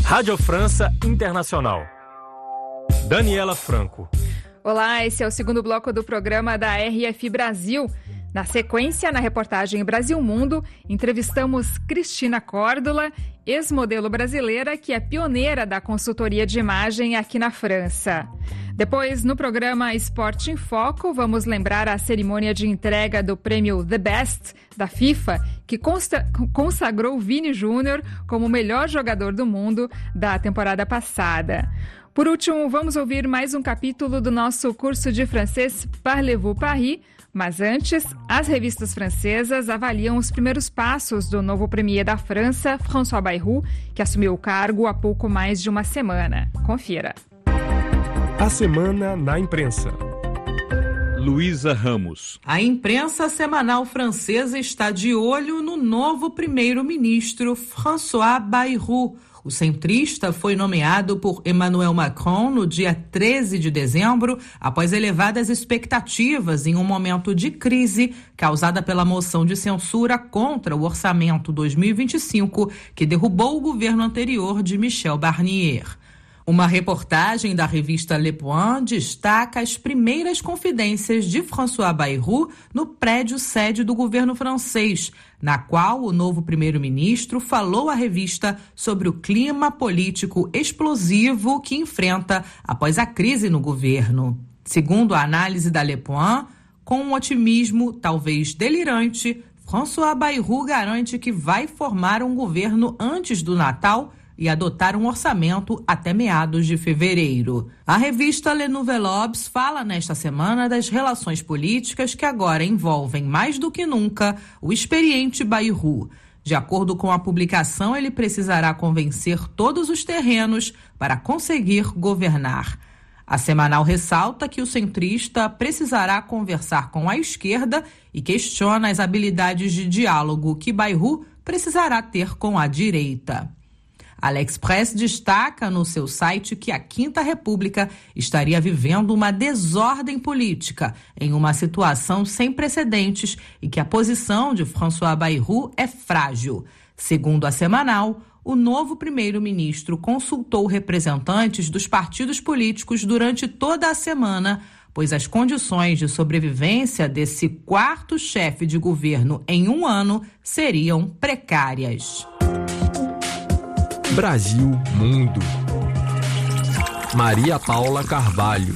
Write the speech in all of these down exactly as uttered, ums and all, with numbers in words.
Rádio França Internacional. Daniela Franco. Olá, esse é o segundo bloco do programa da R F Brasil. Na sequência, na reportagem Brasil Mundo, entrevistamos Cristina Córdula, ex-modelo brasileira que é pioneira da consultoria de imagem aqui na França. Depois, no programa Esporte em Foco, vamos lembrar a cerimônia de entrega do prêmio The Best da FIFA, que consta- consagrou Vini Júnior como o melhor jogador do mundo da temporada passada. Por último, vamos ouvir mais um capítulo do nosso curso de francês Parlez-vous Paris. Mas antes, as revistas francesas avaliam os primeiros passos do novo premier da França, François Bayrou, que assumiu o cargo há pouco mais de uma semana. Confira. A semana na imprensa. Luísa Ramos. A imprensa semanal francesa está de olho no novo primeiro-ministro François Bayrou. O centrista foi nomeado por Emmanuel Macron no dia treze de dezembro, após elevadas expectativas em um momento de crise causada pela moção de censura contra o orçamento dois mil e vinte e cinco, que derrubou o governo anterior de Michel Barnier. Uma reportagem da revista Le Point destaca as primeiras confidências de François Bayrou no prédio sede do governo francês, na qual o novo primeiro-ministro falou à revista sobre o clima político explosivo que enfrenta após a crise no governo. Segundo a análise da Le Point, com um otimismo talvez delirante, François Bayrou garante que vai formar um governo antes do Natal e adotar um orçamento até meados de fevereiro. A revista Le Nouvel Obs fala nesta semana das relações políticas que agora envolvem mais do que nunca o experiente Bayrou. De acordo com a publicação, ele precisará convencer todos os terrenos para conseguir governar. A semanal ressalta que o centrista precisará conversar com a esquerda e questiona as habilidades de diálogo que Bayrou precisará ter com a direita. A L'Express destaca no seu site que a Quinta República estaria vivendo uma desordem política em uma situação sem precedentes e que a posição de François Bayrou é frágil. Segundo a semanal, o novo primeiro-ministro consultou representantes dos partidos políticos durante toda a semana, pois as condições de sobrevivência desse quarto chefe de governo em um ano seriam precárias. Brasil Mundo. Maria Paula Carvalho.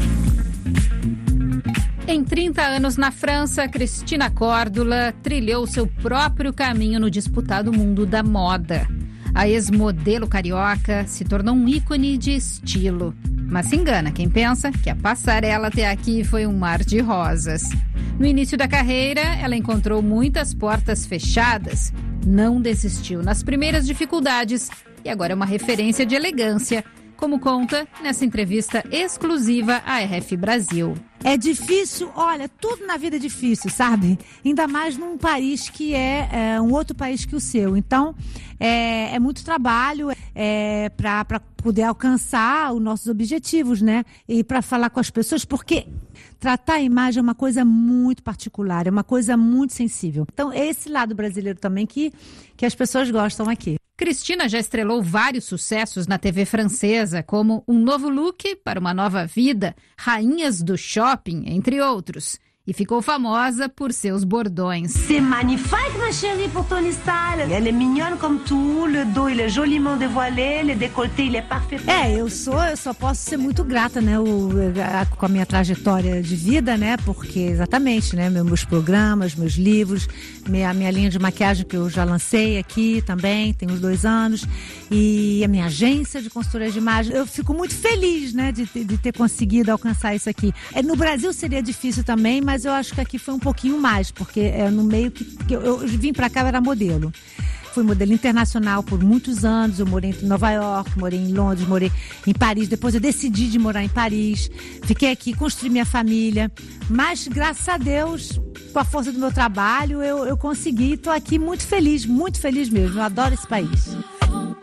Em trinta anos na França, Cristina Córdula trilhou seu próprio caminho no disputado mundo da moda. A ex-modelo carioca se tornou um ícone de estilo. Mas se engana quem pensa que a passarela até aqui foi um mar de rosas. No início da carreira, ela encontrou muitas portas fechadas, não desistiu nas primeiras dificuldades e agora é uma referência de elegância, como conta nessa entrevista exclusiva à R F Brasil. É difícil, olha, tudo na vida é difícil, sabe? Ainda mais num país que é, é um outro país que o seu. Então, é, é muito trabalho é, para poder alcançar os nossos objetivos, né? E para falar com as pessoas, porque tratar a imagem é uma coisa muito particular, é uma coisa muito sensível. Então, é esse lado brasileiro também que, que as pessoas gostam aqui. Cristina já estrelou vários sucessos na T V francesa, como Um Novo Look para uma Nova Vida, Rainhas do Shopping, entre outros. E ficou famosa por seus bordões. C'est magnifique, ma chérie, pour ton style. Elle est mignonne comme tout, le dos il est joliment dévoilé, le décolleté il est parfait. É, eu sou, eu só posso ser muito grata, né, o, a, com a minha trajetória de vida, né, porque exatamente, né, meus programas, meus livros, minha, minha linha de maquiagem que eu já lancei aqui também, tem uns dois anos, e a minha agência de consultoria de imagem. Eu fico muito feliz, né, de, de ter conseguido alcançar isso aqui. É, no Brasil seria difícil também, mas mas eu acho que aqui foi um pouquinho mais, porque é no meio que, que eu, eu vim pra cá, eu era modelo. Fui modelo internacional por muitos anos, eu morei em Nova York, morei em Londres, morei em Paris, depois eu decidi de morar em Paris, fiquei aqui, construí minha família, mas graças a Deus, com a força do meu trabalho, eu, eu consegui, estou aqui muito feliz, muito feliz mesmo, eu adoro esse país.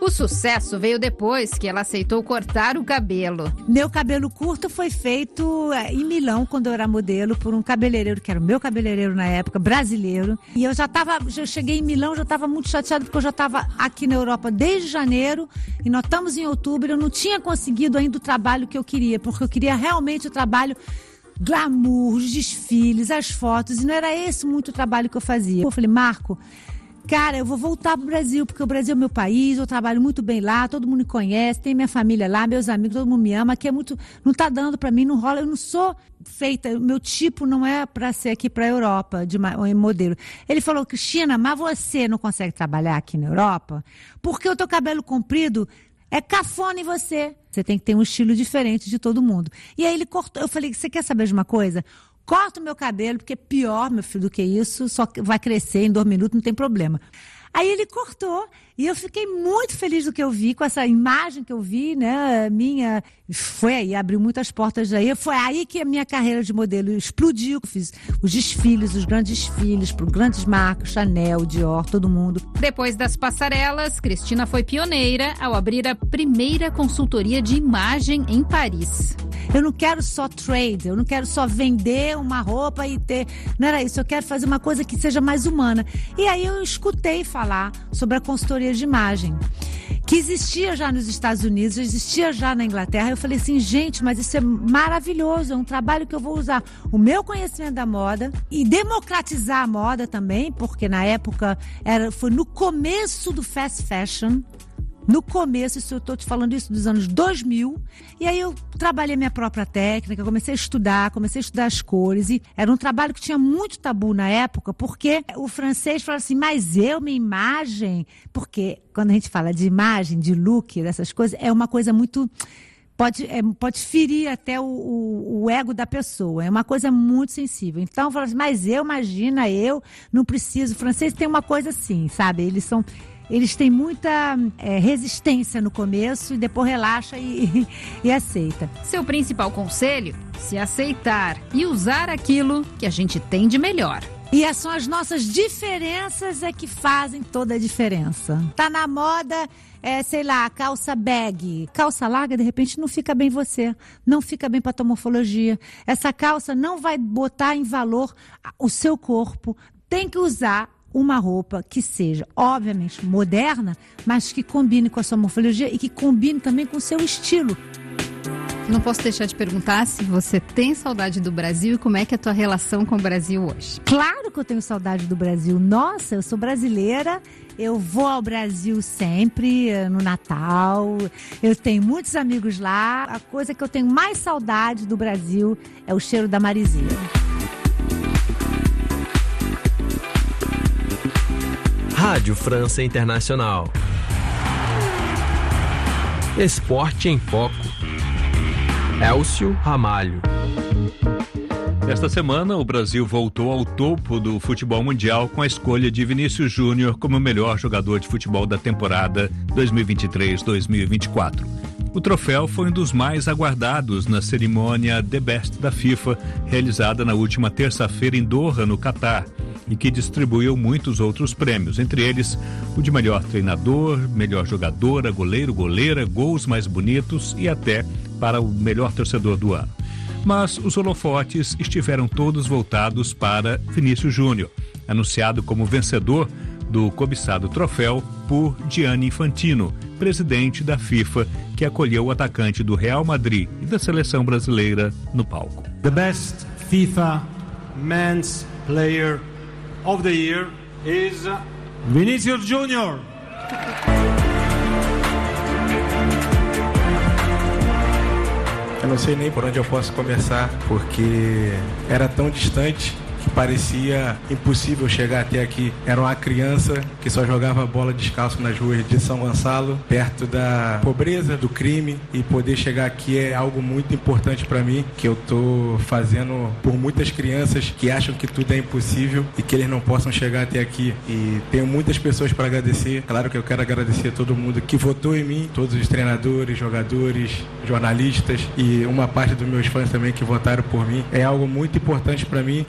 O sucesso veio depois que ela aceitou cortar o cabelo. Meu cabelo curto foi feito em Milão, quando eu era modelo, por um cabeleireiro, que era o meu cabeleireiro na época, brasileiro. E eu já estava, eu cheguei em Milão, já estava muito chateada, porque eu já estava aqui na Europa desde janeiro, e nós estamos em outubro, eu não tinha conseguido ainda o trabalho que eu queria, porque eu queria realmente o trabalho glamour, os desfiles, as fotos, e não era esse muito o trabalho que eu fazia. Eu falei, Marco, cara, eu vou voltar pro Brasil, porque o Brasil é meu país, eu trabalho muito bem lá, todo mundo me conhece, tem minha família lá, meus amigos, todo mundo me ama, aqui é muito, não tá dando pra mim, não rola, eu não sou feita, meu tipo não é pra ser aqui pra Europa, de modelo. Ele falou, Cristina, mas você não consegue trabalhar aqui na Europa? Porque o teu cabelo comprido é cafona em você. Você tem que ter um estilo diferente de todo mundo. E aí ele cortou, eu falei, você quer saber de uma coisa? Corta o meu cabelo, porque é pior, meu filho, do que isso, só vai crescer em dois minutos, não tem problema. Aí ele cortou, e eu fiquei muito feliz do que eu vi, com essa imagem que eu vi, né, minha, foi aí, abriu muitas portas aí, foi aí que a minha carreira de modelo explodiu, fiz os desfiles, os grandes desfiles, para grandes marcas, Chanel, Dior, todo mundo. Depois das passarelas, Cristina foi pioneira ao abrir a primeira consultoria de imagem em Paris. Eu não quero só trade, eu não quero só vender uma roupa e ter, não era isso, eu quero fazer uma coisa que seja mais humana. E aí eu escutei falar sobre a consultoria de imagem, que existia já nos Estados Unidos, existia já na Inglaterra. Eu falei assim, gente, mas isso é maravilhoso, é um trabalho que eu vou usar o meu conhecimento da moda e democratizar a moda também, porque na época era, foi no começo do fast fashion. No começo, isso eu estou te falando isso dos anos dois mil, e aí eu trabalhei minha própria técnica, comecei a estudar, comecei a estudar as cores, e era um trabalho que tinha muito tabu na época, porque o francês falava assim, mas eu, minha imagem, porque quando a gente fala de imagem, de look, dessas coisas, é uma coisa muito... Pode, é, pode ferir até o, o, o ego da pessoa, é uma coisa muito sensível. Então, eu falo assim, mas eu, imagina, eu não preciso. O francês tem uma coisa assim, sabe? Eles são... Eles têm muita é, resistência no começo e depois relaxa e, e, e aceita. Seu principal conselho? Se aceitar e usar aquilo que a gente tem de melhor. E são as nossas diferenças é que fazem toda a diferença. Tá na moda, é, sei lá, calça bag. Calça larga, de repente, não fica bem você. Não fica bem para tua morfologia. Essa calça não vai botar em valor o seu corpo. Tem que usar uma roupa que seja, obviamente, moderna, mas que combine com a sua morfologia e que combine também com o seu estilo. Não posso deixar de perguntar se você tem saudade do Brasil e como é que é a tua relação com o Brasil hoje. Claro que eu tenho saudade do Brasil. Nossa, eu sou brasileira, eu vou ao Brasil sempre, no Natal. Eu tenho muitos amigos lá. A coisa que eu tenho mais saudade do Brasil é o cheiro da marisinha. Rádio França Internacional. Esporte em Foco. Elcio Ramalho. Esta semana, o Brasil voltou ao topo do futebol mundial com a escolha de Vinícius Júnior como o melhor jogador de futebol da temporada dois mil e vinte e três dois mil e vinte e quatro. O troféu foi um dos mais aguardados na cerimônia The Best da FIFA, realizada na última terça-feira em Doha, no Catar, e que distribuiu muitos outros prêmios, entre eles o de melhor treinador, melhor jogadora, goleiro, goleira, gols mais bonitos e até para o melhor torcedor do ano. Mas os holofotes estiveram todos voltados para Vinícius Júnior, anunciado como vencedor do cobiçado troféu por Gianni Infantino, presidente da FIFA, que acolheu o atacante do Real Madrid e da seleção brasileira no palco. The best FIFA Men's Player of the Year is Vinícius Júnior. Eu não sei nem por onde eu posso começar, porque era tão distante que parecia impossível chegar até aqui. Era uma criança que só jogava bola descalço nas ruas de São Gonçalo, perto da pobreza, do crime, e poder chegar aqui é algo muito importante para mim, que eu tô fazendo por muitas crianças que acham que tudo é impossível e que eles não possam chegar até aqui. E tenho muitas pessoas para agradecer. Claro que eu quero agradecer a todo mundo que votou em mim, todos os treinadores, jogadores, jornalistas e uma parte dos meus fãs também que votaram por mim. É algo muito importante para mim. Eu não poderia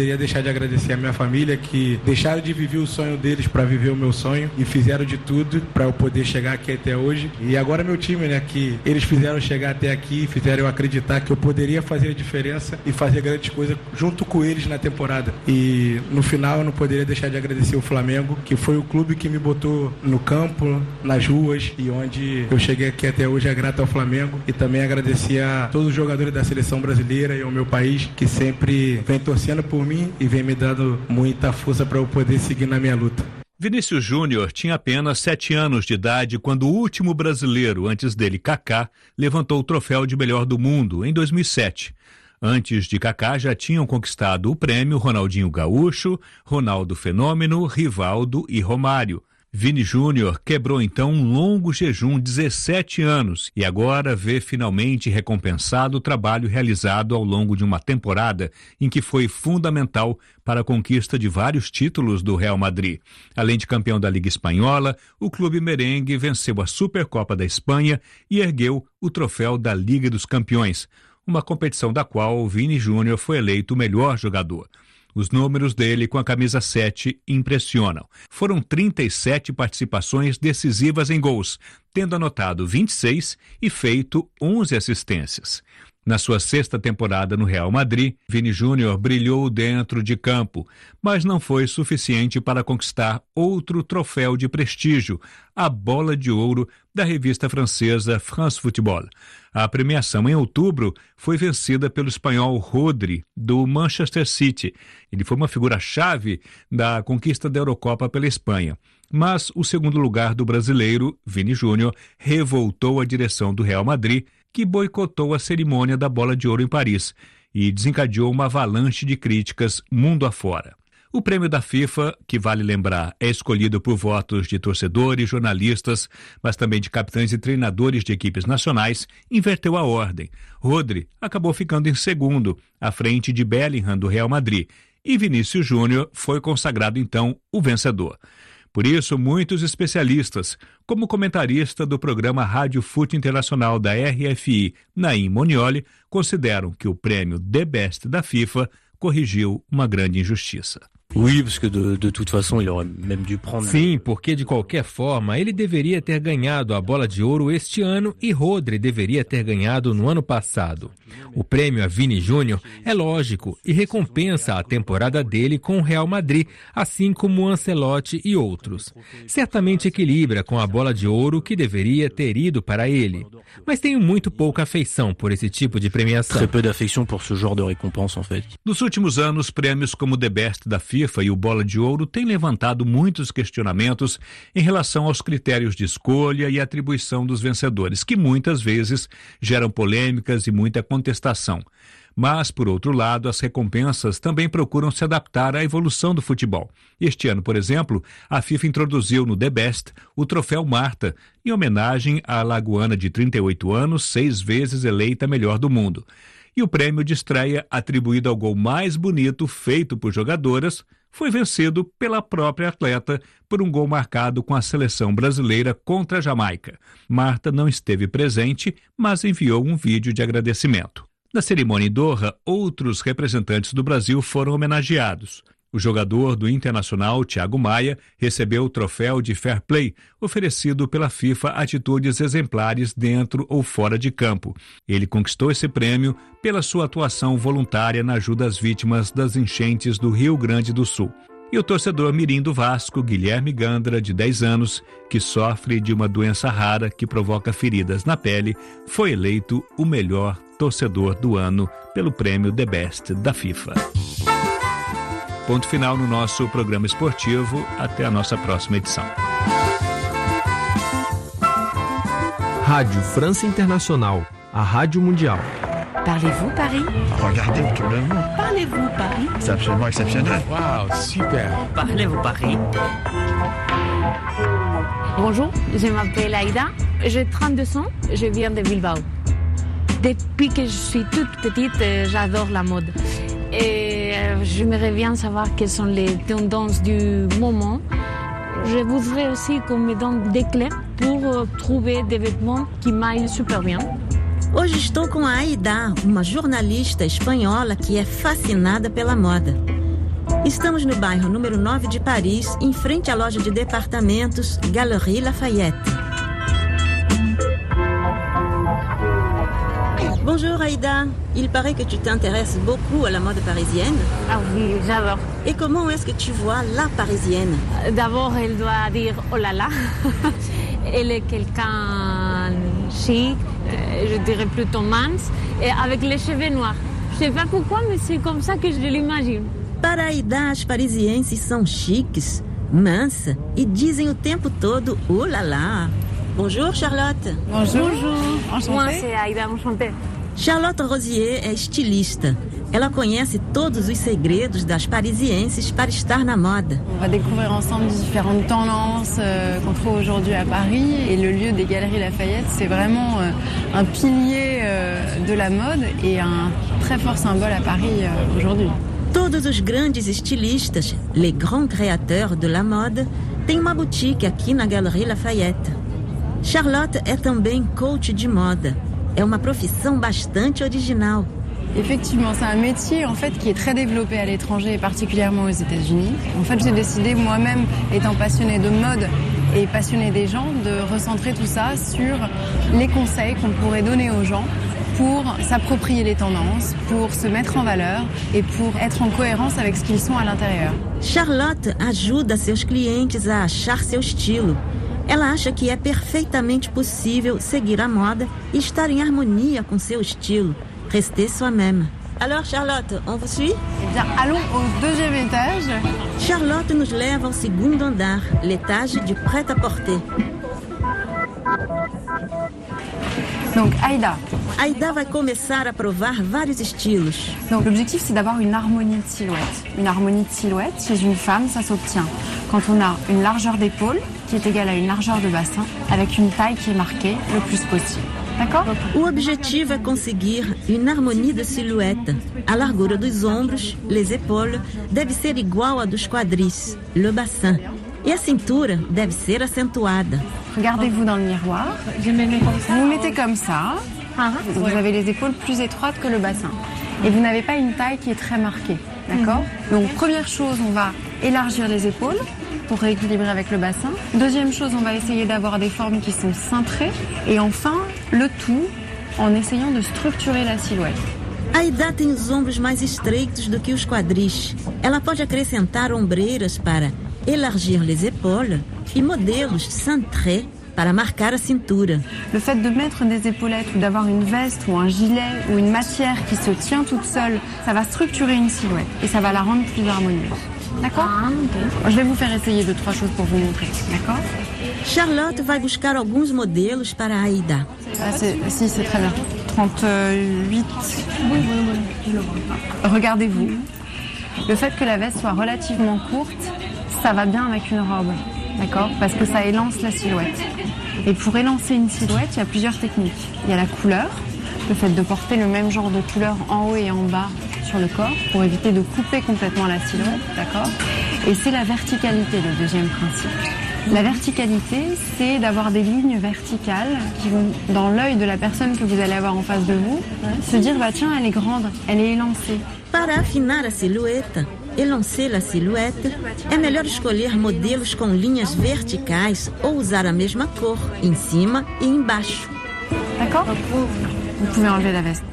poderia deixar de agradecer a minha família, que deixaram de viver o sonho deles para viver o meu sonho e fizeram de tudo para eu poder chegar aqui até hoje. E agora meu time, né, que eles fizeram chegar até aqui, fizeram eu acreditar que eu poderia fazer a diferença e fazer grandes coisas junto com eles na temporada. E no final eu não poderia deixar de agradecer o Flamengo, que foi o clube que me botou no campo, nas ruas, e onde eu cheguei aqui até hoje é grato ao Flamengo. E também agradecer a todos os jogadores da seleção brasileira e ao meu país, que sempre vem torcendo por mim e vem me dando muita força para eu poder seguir na minha luta. Vinícius Júnior tinha apenas sete anos de idade quando o último brasileiro, antes dele, Kaká, levantou o troféu de melhor do mundo em dois mil e sete. Antes de Kaká já tinham conquistado o prêmio Ronaldinho Gaúcho, Ronaldo Fenômeno, Rivaldo e Romário. Vini Júnior quebrou então um longo jejum, dezessete anos, e agora vê finalmente recompensado o trabalho realizado ao longo de uma temporada em que foi fundamental para a conquista de vários títulos do Real Madrid. Além de campeão da Liga Espanhola, o clube merengue venceu a Supercopa da Espanha e ergueu o troféu da Liga dos Campeões, uma competição da qual o Vini Júnior foi eleito o melhor jogador. Os números dele com a camisa sete impressionam. Foram trinta e sete participações decisivas em gols, tendo anotado vinte e seis e feito onze assistências. Na sua sexta temporada no Real Madrid, Vini Júnior brilhou dentro de campo, mas não foi suficiente para conquistar outro troféu de prestígio, a Bola de Ouro da revista francesa France Football. A premiação em outubro foi vencida pelo espanhol Rodri, do Manchester City. Ele foi uma figura-chave da conquista da Eurocopa pela Espanha. Mas o segundo lugar do brasileiro, Vini Júnior, revoltou a direção do Real Madrid, que boicotou a cerimônia da Bola de Ouro em Paris e desencadeou uma avalanche de críticas mundo afora. O prêmio da FIFA, que vale lembrar, é escolhido por votos de torcedores, jornalistas, mas também de capitães e treinadores de equipes nacionais, inverteu a ordem. Rodri acabou ficando em segundo, à frente de Bellingham, do Real Madrid, e Vinícius Júnior foi consagrado então o vencedor. Por isso, muitos especialistas, como o comentarista do programa Rádio Fute Internacional da R F I, Naim Monioli, consideram que o prêmio The Best da FIFA corrigiu uma grande injustiça. Oui, parce que de, de toute façon, il aurait même dû prendre... Sim, porque de qualquer forma, ele deveria ter ganhado a Bola de Ouro este ano e Rodri deveria ter ganhado no ano passado. O prêmio a Vini Júnior é lógico e recompensa a temporada dele com o Real Madrid, assim como Ancelotti e outros. Certamente equilibra com a Bola de Ouro que deveria ter ido para ele. Mas tenho muito pouca afeição por esse tipo de premiação. Très peu d'affection pour ce genre de récompense, en fait. Nos últimos anos, prêmios como The Best da FIFA e o Bola de Ouro têm levantado muitos questionamentos em relação aos critérios de escolha e atribuição dos vencedores, que muitas vezes geram polêmicas e muita contestação. Mas, por outro lado, as recompensas também procuram se adaptar à evolução do futebol. Este ano, por exemplo, a FIFA introduziu no The Best o troféu Marta, em homenagem à alagoana de trinta e oito anos, seis vezes eleita melhor do mundo. E o prêmio de estreia, atribuído ao gol mais bonito feito por jogadoras, foi vencido pela própria atleta por um gol marcado com a seleção brasileira contra a Jamaica. Marta não esteve presente, mas enviou um vídeo de agradecimento. Na cerimônia em Doha, outros representantes do Brasil foram homenageados. O jogador do Internacional, Thiago Maia, recebeu o troféu de Fair Play, oferecido pela FIFA atitudes exemplares dentro ou fora de campo. Ele conquistou esse prêmio pela sua atuação voluntária na ajuda às vítimas das enchentes do Rio Grande do Sul. E o torcedor mirim do Vasco, Guilherme Gandra, de dez anos, que sofre de uma doença rara que provoca feridas na pele, foi eleito o melhor torcedor do ano pelo prêmio The Best da FIFA. Ponto final no nosso programa esportivo. Até a nossa próxima edição. Rádio França Internacional, a Rádio Mundial. Parlez-vous Paris? Regardez autour de vous. Parlez-vous Paris? C'est absolument exceptionnel. Waouh, super. Parlez-vous Paris? Bonjour, je m'appelle Aïda, j'ai trente-deux ans, je viens de Bilbao. Depuis que je suis toute petite, j'adore la mode. Et j'aimerais bien savoir quelles sont les tendances du moment. Je voudrais aussi qu'on me donne des clés pour trouver des vêtements qui m'aillent super bien. Hoje estou com a Aida, uma jornalista espanhola que é fascinada pela moda. Estamos no bairro número nove de Paris, em frente à loja de departamentos Galeries Lafayette. Bonjour Aïda, il paraît que tu t'intéresses beaucoup à la mode parisienne. Ah oui, j'adore. Et comment est-ce que tu vois la parisienne? D'abord, elle doit dire oh là là. Elle est quelqu'un chic, je dirais plutôt mince, et avec les cheveux noirs. Je sais pas pourquoi, mais c'est comme ça que je l'imagine. Para Aïda, as parisienses são chiques, mansas e dizem o tempo todo oh là là. Bonjour Charlotte. Bonjour. Bonjour. Enchantée. Moi, c'est Aïda, enchantée. Charlotte Rosier é estilista. Ela conhece todos os segredos das parisienses para estar na moda. On va découvrir ensemble différentes tendances euh, qu'on trouve aujourd'hui à Paris. Et le lieu des Galeries Lafayette, c'est vraiment euh, un pilier euh, de la mode et un très fort symbole à Paris euh, aujourd'hui. Todos os grandes estilistas, les grands créateurs de la mode, têm uma boutique aqui na Galerie Lafayette. Charlotte é também coach de moda. É uma profissão bastante original. Effectivement, c'est un métier en fait qui est très développé à l'étranger et particulièrement aux États-Unis. En fait, j'ai décidé moi-même, étant passionnée de mode et passionnée des gens, de recentrer tout ça sur les conseils qu'on pourrait donner aux gens pour s'approprier les tendances, pour se mettre en valeur et pour être en cohérence avec ce qu'ils sont à l'intérieur. Charlotte ajuda seus clientes a achar seu estilo. Ela acha que é perfeitamente possível seguir a moda e estar em harmonia com seu estilo. Rester soi-même. Alors Charlotte, on vous suit? Eh bien, allons au deuxième étage. Charlotte nos leva ao segundo andar, l'étage du prêt-à-porter. Donc Aïda. Aïda vai começar a provar vários estilos. Donc l'objectif, c'est d'avoir une harmonie de silhouette. Une harmonie de silhouette, chez une femme, ça s'obtient quand on a une largeur d'épaule qui est égale à une largeur de bassin, avec une taille qui est marquée le plus possible. D'accord? O objetivo é conseguir une harmonie de silhouette. A largura dos ombros, les épaules, deve ser igual à dos quadris, le bassin. E a cintura deve ser acentuada. Regardez-vous dans le miroir. Vous vous mettez comme ça. Vous avez les épaules plus étroites que le bassin. Et vous n'avez pas une taille qui est très marquée. D'accord? Donc première chose, on va élargir les épaules pour rééquilibrer avec le bassin. Deuxième chose, on va essayer d'avoir des formes qui sont cintrées. Et enfin, le tout en essayant de structurer la silhouette. Aïda tem os ombros mais estreitos do que os quadris. Ela pode acrescentar ombreiras para élargir les épaules e modelos cintrés para marcar a cintura. Le fait de mettre des épaulettes ou d'avoir une veste ou un gilet ou une matière qui se tient toute seule, ça va structurer une silhouette et ça va la rendre plus harmonieuse. D'accord? Ah, okay. Je vais vous faire essayer deux, trois choses pour vous montrer. D'accord? Charlotte vai buscar alguns modelos para Aïda. Ah, c'est, si, c'est très bien. trente-huit. Oui, oui, oui. Regardez-vous. Le fait que la veste soit relativement courte, ça va bien avec une robe. D'accord? Parce que ça élance la silhouette. Et pour élancer une silhouette, il y a plusieurs techniques. Il y a la couleur, le fait de porter le même genre de couleur en haut et en bas sur le corps pour éviter de couper complètement la silhouette, d'accord? Et c'est la verticalité, le deuxième principe. La verticalité, c'est d'avoir des lignes verticales qui vont, dans l'œil de la personne que vous allez avoir en face de vous, se dire, bah tiens, elle est grande, elle est élancée. Para afinar a silhueta, elancer a silhueta, é melhor escolher modelos com linhas verticais ou usar a mesma cor, em cima e embaixo. D'accord? Vous pouvez enlever la veste.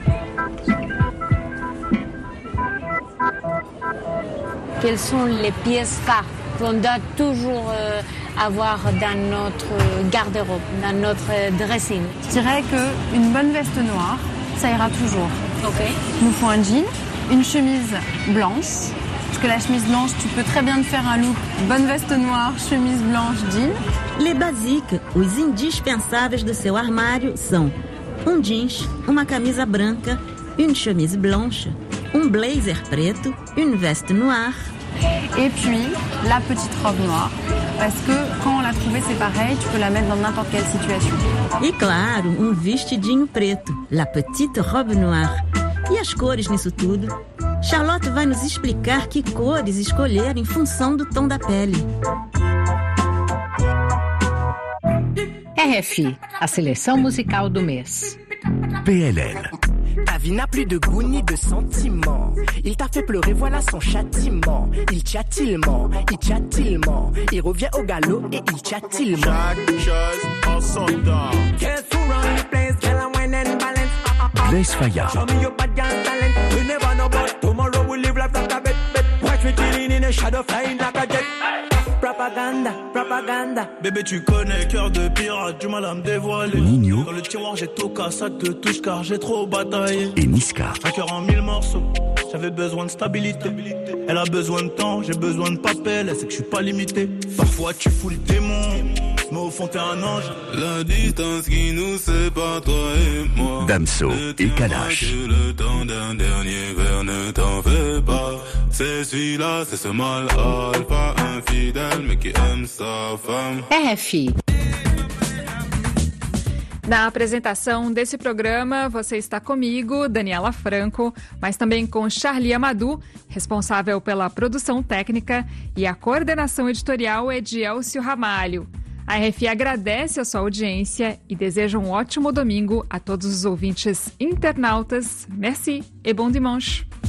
Quelles sont les pièces phares qu'on doit toujours euh, avoir dans notre garde-robe, dans notre dressing? Je dirais qu'une bonne veste noire, ça ira toujours. Ok. Il nous faut un jean, une chemise blanche, parce que la chemise blanche, tu peux très bien te faire un look bonne veste noire, chemise blanche, jean. Les basiques, os indispensáveis do seu armário são um jeans, uma camisa branca, une chemise blanche, um blazer preto, une veste noire. Et puis, la petite robe noire. Parce que quand on l'a trouvée, c'est pareil, tu peux la mettre dans n'importe quelle situation. E claro, um vestidinho preto, la petite robe noire. E as cores nisso tudo? Charlotte vai nos explicar que cores escolher em função do tom da pele. R F I, a seleção musical do mês. P L L, vie n'a plus de goût ni de sentiment. Il t'a fait pleurer, voilà son châtiment. Il tchattillement, il tchattillement. Il revient au galop et il tchattillement. Chaque chose en son temps. Guess who run the place, girl, I'm winning balance. Blaise Fayard. Show me your bad girl talent. We never know but tomorrow we live life like a bet, bet. Watch me chilling in a shadow flying like a jet. Propaganda, propaganda. Bébé, tu connais, cœur de pirate, du mal à me dévoiler. Nino. Dans le tiroir, j'ai tout casse, ça te touche car j'ai trop bataillé. Et Niska. Un cœur en mille morceaux, j'avais besoin de stabilité. Elle a besoin de temps, j'ai besoin de papel. Elle sait que je suis pas limité. Parfois, tu fous le démon, mais au fond, t'es un ange. La distance qui nous sépare, toi et moi. Damso et Kalash. Le temps d'un dernier verre, ne t'en fais pas. C'est celui-là, c'est ce mal alpha infidèle, mais que ama sa femme. R F I. Na apresentação desse programa, você está comigo, Daniela Franco, mas também com Charlie Amadou, responsável pela produção técnica, e a coordenação editorial é de Elcio Ramalho. A R F I agradece a sua audiência e deseja um ótimo domingo a todos os ouvintes internautas. Merci et bon dimanche.